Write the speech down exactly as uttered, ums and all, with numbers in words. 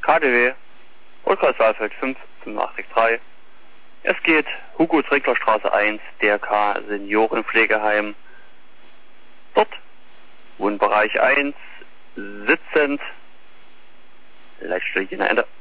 K D W, Ulkreis Saalfeld fünf fünf acht sechs drei. Es geht Hugo Trinkler Straße eins, D R K Seniorenpflegeheim. Dort, Wohnbereich eins, sitzend, Leitstelle Ende.